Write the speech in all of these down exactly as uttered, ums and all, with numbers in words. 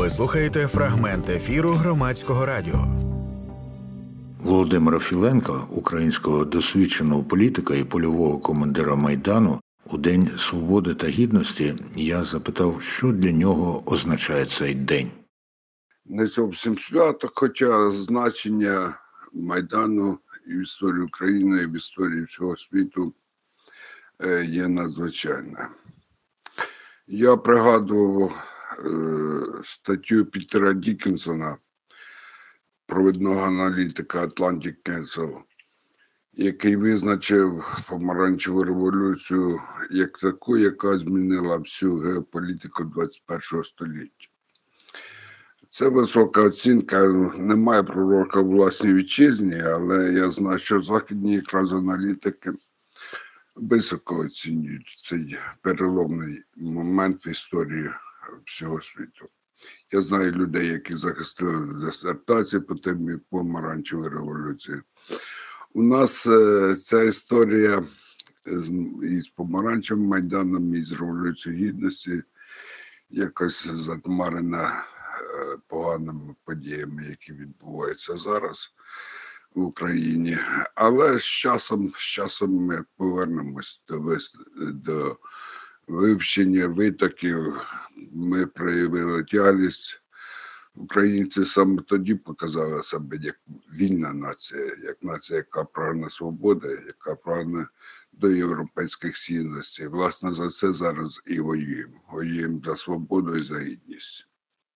Ви слухаєте фрагмент ефіру Громадського радіо. Володимира Філенка, українського досвідченого політика і польового командира Майдану, у День Свободи та Гідності я запитав, що для нього означає цей день. Не зовсім свято, хоча значення Майдану і в історії України, і в історії всього світу є надзвичайне. Я пригадував е, статтю Пітера Діккенсона, провідного аналітика Atlantic Council, який визначив помаранчеву революцію як таку, яка змінила всю геополітику двадцять першого століття. Це висока оцінка, немає пророка в власній вітчизні, але я знаю, що західні якраз аналітики високо оцінюють цей переломний момент в історії всього світу. Я знаю людей, які захистили дисертації по темі помаранчевої революції. У нас е, ця історія з, із помаранчевим Майданом, і з Революцією Гідності якось затмарена е, поганими подіями, які відбуваються зараз в Україні. Але з часом, з часом ми повернемось до, до вивчення витоків. Ми проявили тяглість. Українці саме тоді показали себе як вільна нація, як нація, яка прагне свободи, яка прагне до європейських цінностей. Власне, за це зараз і воюємо. Воюємо за свободу і за гідність.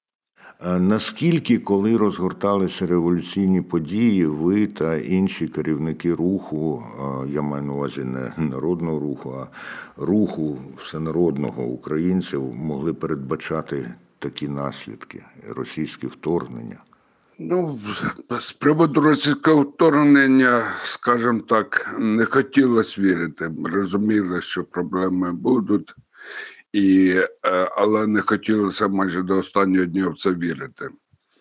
Наскільки, коли розгорталися революційні події, ви та інші керівники руху, я маю на увазі не народного руху, а руху всенародного українців, могли передбачати такі наслідки російських вторгнення? Ну, з приводу російського вторгнення, скажімо так, не хотілося вірити. Розуміли, що проблеми будуть. І, але не хотілося майже до останнього дня в це вірити.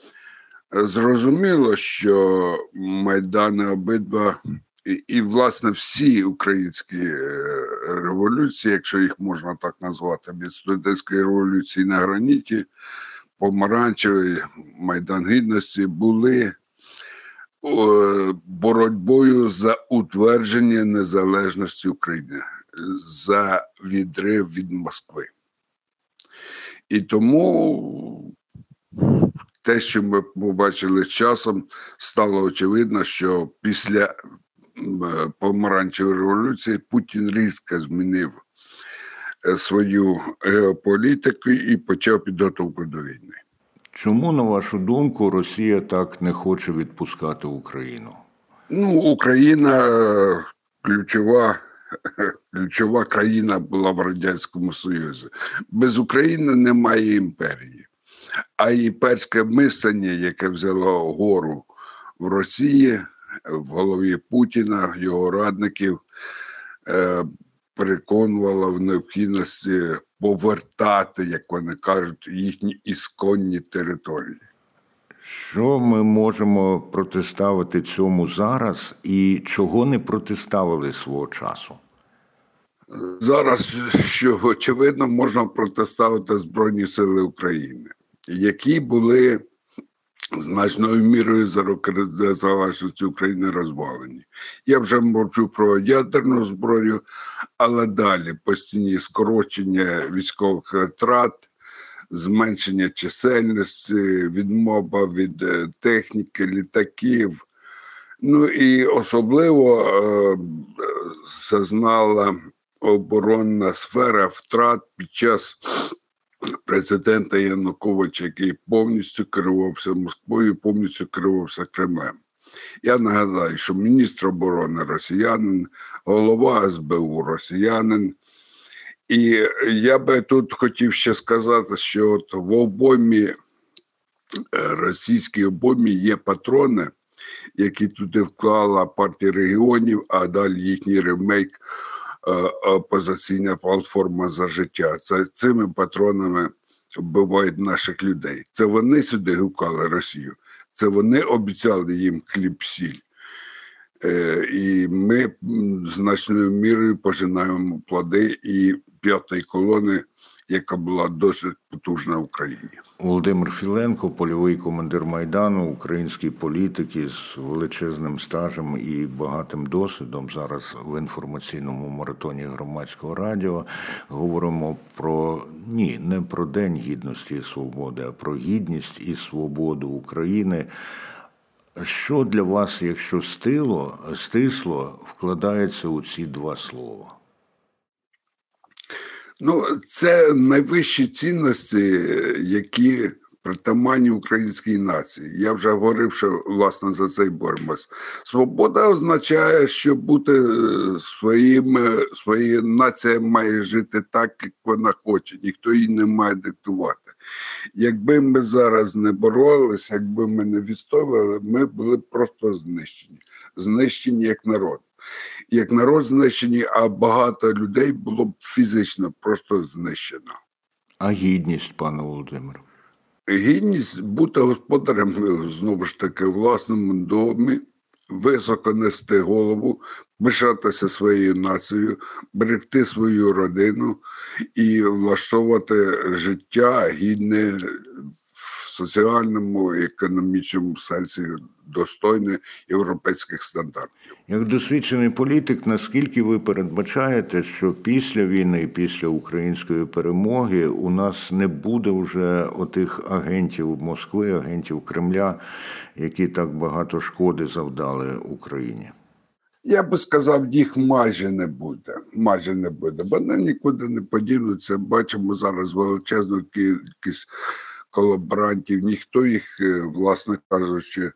Зрозуміло, що Майдани обидва, і, і власне всі українські революції, якщо їх можна так назвати, від студентської революції на граніті, помаранчевий, Майдан Гідності, були боротьбою за утвердження незалежності України, за відрив від Москви. І тому те, що ми побачили з часом, стало очевидно, що після помаранчевої революції Путін різко змінив свою геополітику і почав підготовку до війни. Чому, на вашу думку, Росія так не хоче відпускати Україну? Ну, Україна ключова Ключова країна була в Радянському Союзі. Без України немає імперії. А імперське мислення, яке взяло гору в Росії, в голові Путіна, його радників, переконувало в необхідності повертати, як вони кажуть, їхні ісконні території. Що ми можемо протиставити цьому зараз і чого не протиставили свого часу? Зараз, що очевидно, можна протиставити Збройні Сили України, які були значною мірою за роки незалежності України розвалені. Я вже мовчу про ядерну зброю, але далі постійні скорочення військових втрат, зменшення чисельності, відмова від техніки, літаків. Ну і особливо е, зазнала оборонна сфера втрат під час президента Януковича, який повністю керувався Москвою, повністю керувався Кремлем. Я нагадаю, що міністр оборони росіянин, голова ес бе у росіянин. І я би тут хотів ще сказати, що от в обоймі, російській обоймі є патрони, які туди вклала партія регіонів, а далі їхній ремейк опозиційна платформа «За життя». Це цими патронами вбивають наших людей. Це вони сюди гукали Росію. Це вони обіцяли їм хліб-сіль. І ми значною мірою пожинаємо плоди і п'ятої колони яка була досить потужна в Україні. Володимир Філенко, польовий командир Майдану, український політик із величезним стажем і багатим досвідом. Зараз в інформаційному маратоні Громадського радіо говоримо про, ні, не про День гідності і свободи, а про гідність і свободу України. Що для вас, якщо стило, стисло, вкладається у ці два слова? Ну, це найвищі цінності, які притаманні українській нації. Я вже говорив, що, власне, за це й боремось. Свобода означає, що бути своїм, своєю нацією має жити так, як вона хоче. Ніхто її не має диктувати. Якби ми зараз не боролися, якби ми не відстоювали, ми були просто знищені. Знищені як народ. Як народ знищені, а багато людей було б фізично просто знищено. А гідність, пане Володимире? Гідність бути господарем, знову ж таки, в власному домі, високо нести голову, пишатися своєю нацією, берегти свою родину і влаштовувати життя гідне в соціальному і економічному сенсі, достойне європейських стандартів. Як досвідчений політик, наскільки ви передбачаєте, що після війни, після української перемоги у нас не буде вже отих агентів Москви, агентів Кремля, які так багато шкоди завдали Україні? Я би сказав, їх майже не буде. Майже не буде, бо вони нікуди не подінуться. Бачимо зараз величезну кількість колаборантів. Ніхто їх, власне кажучи,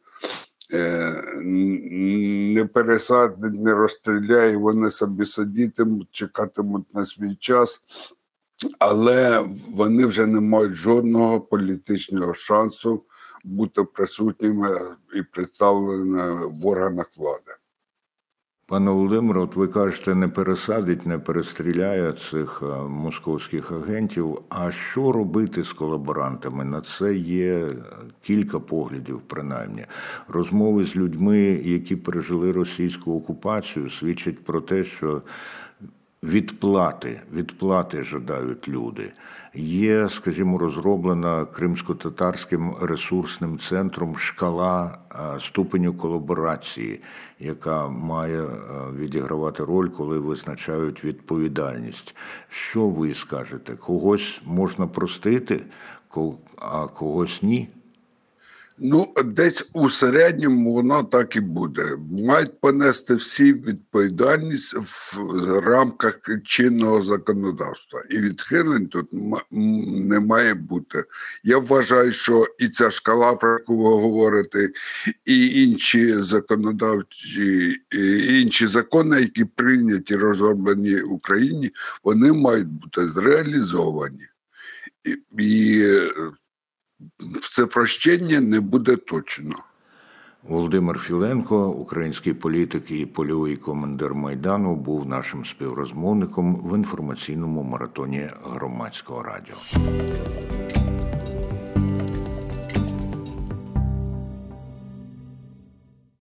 не пересадить, не розстріляє, вони собі сидітимуть, чекатимуть на свій час, але вони вже не мають жодного політичного шансу бути присутніми і представленими в органах влади. Пане Володимире, от ви кажете, не пересадить, не перестріляє цих московських агентів. А що робити з колаборантами? На це є кілька поглядів, принаймні. Розмови з людьми, які пережили російську окупацію, свідчать про те, що відплати, відплати жадають люди. Є, скажімо, розроблена кримсько-татарським ресурсним центром шкала ступеню колаборації, яка має відігравати роль, коли визначають відповідальність. Що ви скажете? Когось можна простити, а когось ні? Ну, десь у середньому воно так і буде. Мають понести всі відповідальність в рамках чинного законодавства. І відхилень тут не має бути. Я вважаю, що і ця шкала, про яку ви говорите, і інші законодавчі, і інші закони, які прийняті, розроблені в Україні, вони мають бути зреалізовані. І, і це прощення не буде точно. Володимир Філенко, український політик і польовий командир Майдану, був нашим співрозмовником в інформаційному маратоні Громадського радіо.